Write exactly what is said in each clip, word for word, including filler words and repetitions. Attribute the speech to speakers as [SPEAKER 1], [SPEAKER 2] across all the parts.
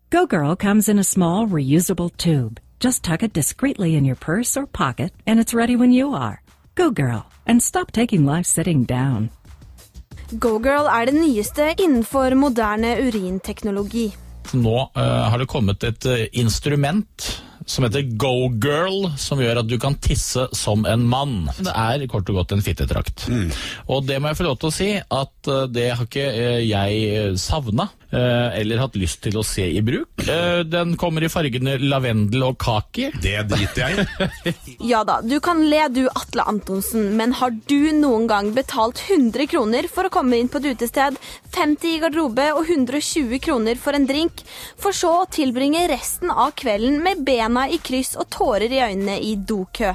[SPEAKER 1] Go Girl comes in a small, reusable tube. Just tuck it discreetly in your purse or pocket, and it's ready when you are. Go Girl, and stop taking life sitting down.
[SPEAKER 2] Go Girl er det nyeste innenfor moderne urinteknologi.
[SPEAKER 3] Nå uh, har det kommet et uh, instrument som heter Go Girl, som gjør at du kan tisse som en mann. Det er kort og godt en fittetrakt. Mm. Og det må jeg få lov til å si, at uh, det har ikke uh, jeg savnet, uh, eller hatt lyst til å se i bruk. Uh, den kommer i fargene lavendel og kaki.
[SPEAKER 4] Det driter jeg i.
[SPEAKER 2] Ja da, du kan le du Atle Antonsen, men har du noen gang betalt hundre kroner for å komme inn på et utested, femti i garderobe og hundre og tjue kroner for en drink, for så å tilbringe resten av kvelden med bena i kryss og tårer i øynene i dokø?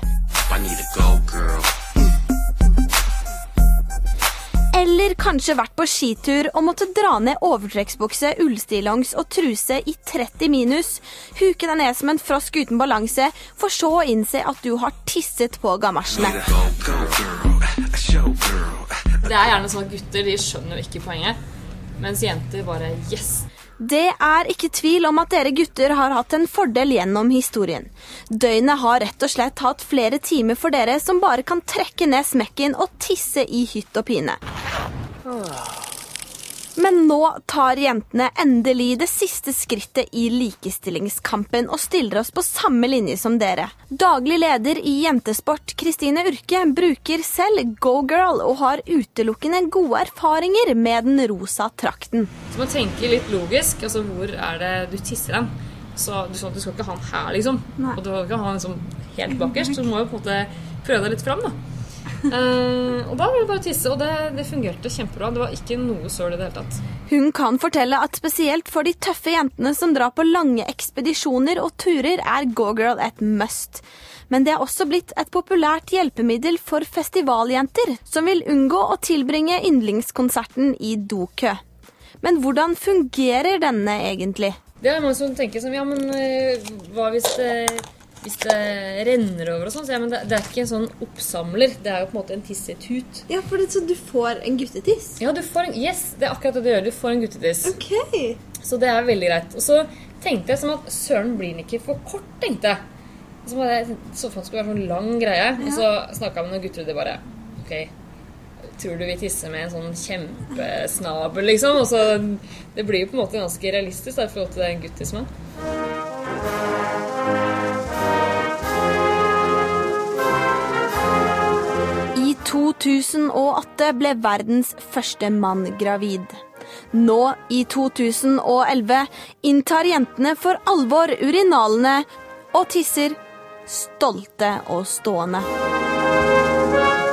[SPEAKER 2] Eller kanskje vært på skitur og måtte dra ned overtrekksbukse, ullstillongs og truse i tretti minus, huke deg ned som en frosk uten balanse, for så å innse at du har tisset på gamasjene.
[SPEAKER 5] Det er gjerne sånn at gutter, de skjønner ikke poenget, mens jenter bare yes.
[SPEAKER 2] Det er ikke tvil om at dere gutter har hatt en fordel gjennom historien. Døgnet har rett og slett hatt flere timer for dere som bare kan trekke ned smekken og tisse i hytt og pine. Men nå tar jentene endelig det siste skrittet i likestillingskampen og stiller oss på samme linje som dere. Daglig leder i Jentesport, Kristine Urke, bruker selv Go Girl og har utelukkende gode erfaringer med den rosa trakten.
[SPEAKER 5] Så man tenker litt logisk, altså hvor er det du tisser den? Så du, sånn, du skal ikke ha den her liksom, Nei. Og du skal ikke ha den liksom helt bakerst, så du må jo på en måte prøve deg litt fram da. Uh, og da var det bare å tisse, og det, det fungerte kjempebra. Det var ikke noe søl i det hele tatt.
[SPEAKER 2] Hun kan fortelle at spesielt for de tøffe jentene som drar på lange ekspedisjoner og turer er Go Girl et must. Men det er også blitt et populært hjelpemiddel for festivaljenter som vil unngå å tilbringe yndlingskonserten i dokø. Men hvordan fungerer denne egentlig?
[SPEAKER 5] Det er mange som tenker som, ja, men uh, hva hvis det... Hvis det renner over og sånn, så ja, men det, det er ikke en sånn oppsamler. Det er jo på en måte en tissetut.
[SPEAKER 2] Ja, for det, så du får en guttetiss?
[SPEAKER 5] Ja, du får en, yes, det er akkurat det du gjør. Du får en guttetiss.
[SPEAKER 2] Ok.
[SPEAKER 5] Så det er veldig greit. Og så tenkte jeg som at søren blir den ikke for kort, tenkte jeg. Så var det, så for det skulle være sånn lang greie. Ja. Og så snakket jeg med noen gutter, og de bare, ok, tror du vi tisser med en sånn kjempesnabel, liksom? Og så, det blir jo på en måte ganske realistisk da, i forhold til det en guttiss med.
[SPEAKER 2] I to tusen og åtte ble verdens første mann gravid. Nå, i to tusen og elleve, inntar jentene for alvor urinalene og tisser stolte og stående.